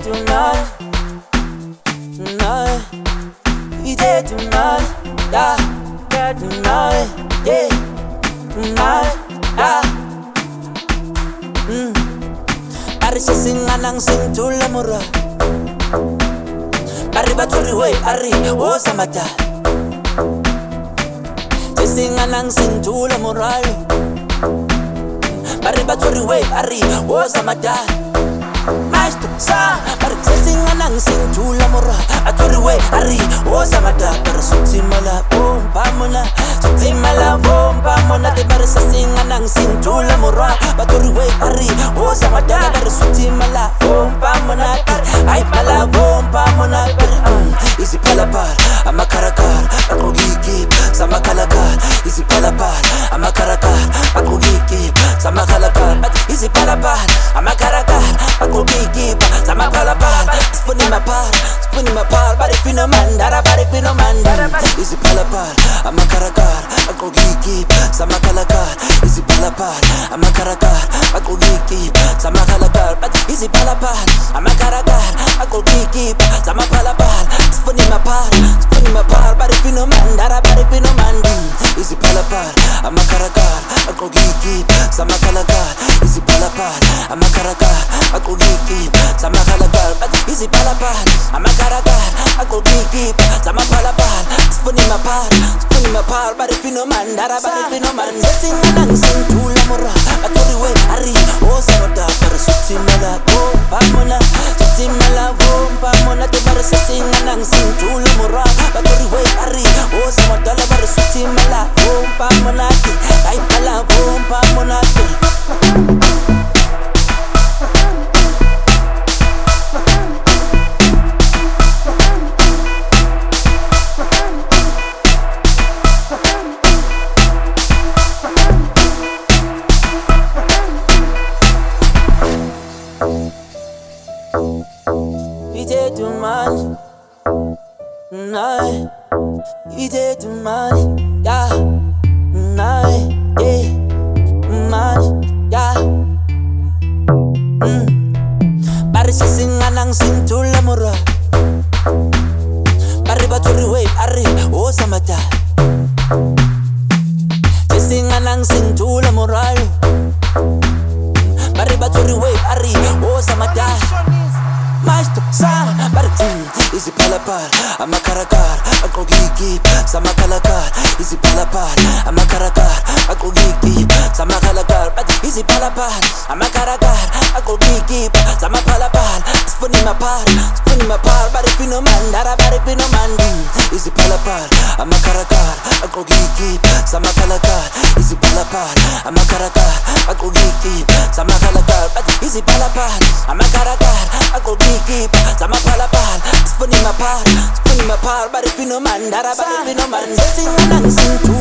tonight, tonight. We did tonight, yeah, yeah, tonight, yeah, tonight, yeah. Ari siya singanang sing tula mura. Ari baturi way, ari o sa mata. Siya singanang sing tula mura. Ari baturi way, ari o sa mata. Maestro sa, ari siya singanang sing tula mura. Aturi way, ari o sa mata. Para suti mala bomba muna, suti mala bomba muna. Te para siya singanang sing tula mura. Baturi way, ari o sa mata. Para suti mala bomba muna. Ay pala bomba muna. Isi palapal, amakarakar, ako gigip sa makalakal. Isi palapal, amakarakar, ako gigip sa makalakal. Isi palapal, amakarakar, ako gigip sa makalakal. Spuni mapal, bari pinomandara, bari pinomandara. Isi palapal, amakarakar, ako gigip sa makalakal. Isi palapal, amakarakar, ako gigip sa makalakal. Isi palapal, amakarakar, ako gigip sa makalakal. Spuni mapal, bari pinomandara, bari pinomandi. Isi palapal, amakarakar, ako gigip sa makalakal. Isi palapal, amakarakar, ako gigip sa makalakal. Isi palapal, amakarakar, ako gigip sa makalakal. Spuni mapal, bari pinomandara, bari pinomandi. Singanang sing tula mura, aturi way, ari o sa mata. Para suti mala bomba muna, suti mala bomba muna. Te para singanang sing tula mura, aturi way, ari o sa mata. Para suti mala bomba muna, ay pala bomba muna. We did too much, night. We did too much, yeah, night, yeah, much, yeah. Bari siya singanang sing tula mura. Bari baturi way, ari o sa mata. Siya singanang sing tula mura. Bari baturi way, ari o sa mata. Maestro sa, bari isi palapal, amakarakar, ako gigip sa makalakal. Isi palapal, amakarakar, ako gigip sa makalakal. Isi palapal, amakarakar, ako gigip sa mapalapal. Spuni mapal, bari pinomandara, bari pinomandi. Isi palapal, amakarakar, ako gigip sa makalakal. Isi palapal, amakarakar, ako gigip sa makalakal. Isi palapal, amakarakar, ako gigip sa mapalapal. Spuni mapal, bari pinomandara, bari pinomandi. Singanang sing